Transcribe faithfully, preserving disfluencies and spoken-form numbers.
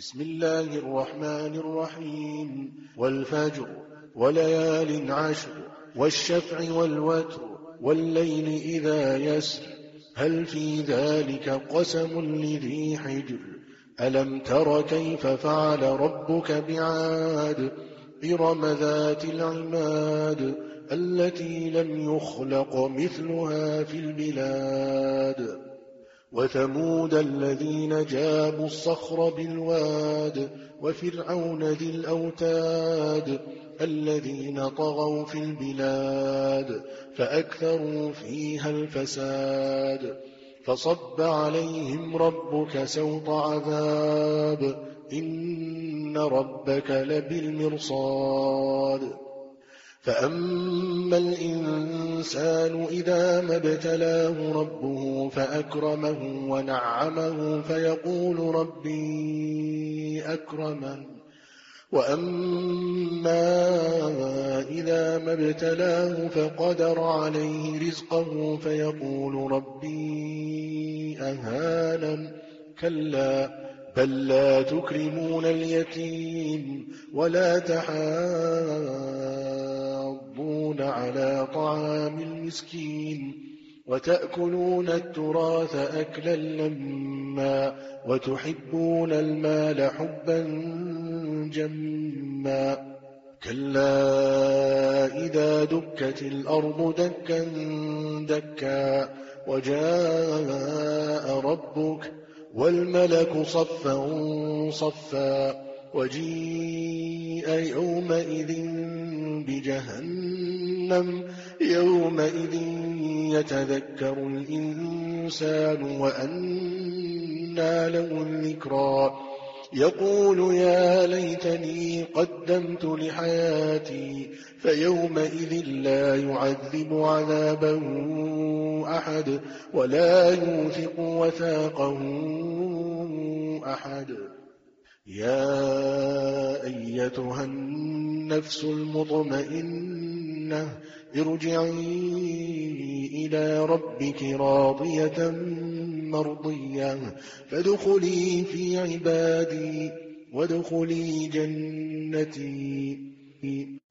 بسم الله الرحمن الرحيم والفجر وليال عشر والشفع والوتر والليل إذا يسر هل في ذلك قسم لذي حجر ألم تر كيف فعل ربك بعاد إرم ذات العماد التي لم يخلق مثلها في البلاد وثمود الذين جابوا الصخر بالواد وفرعون ذي الأوتاد الذين طغوا في البلاد فأكثروا فيها الفساد فصب عليهم ربك سوط عذاب إن ربك لبالمرصاد فأما الإنسان إذا ما ابتلاه ربه فأكرمه ونعمه فيقول ربي أكرمن وأما إذا ما ابتلاه فقدر عليه رزقه فيقول ربي أهانن كلا بل لا تكرمون اليتيم ولا تحاضون على طعام المسكين وتأكلون التراث أكلا لما وتحبون المال حبا جما كلا إذا دكت الأرض دكا دكا وجاء ربك والملك صفا صفا وجيء يومئذ بجهنم يومئذ يتذكر الإنسان وأنى له الذكرى يقول يا ليتني قدمت لحياتي فيومئذ لا يعذب عذابه أحد ولا يوثق وثاقه أحد يا أيتها النفس المطمئنة ارجعي إلى ربك راضية مرضية فادخلي في عبادي وادخلي جنتي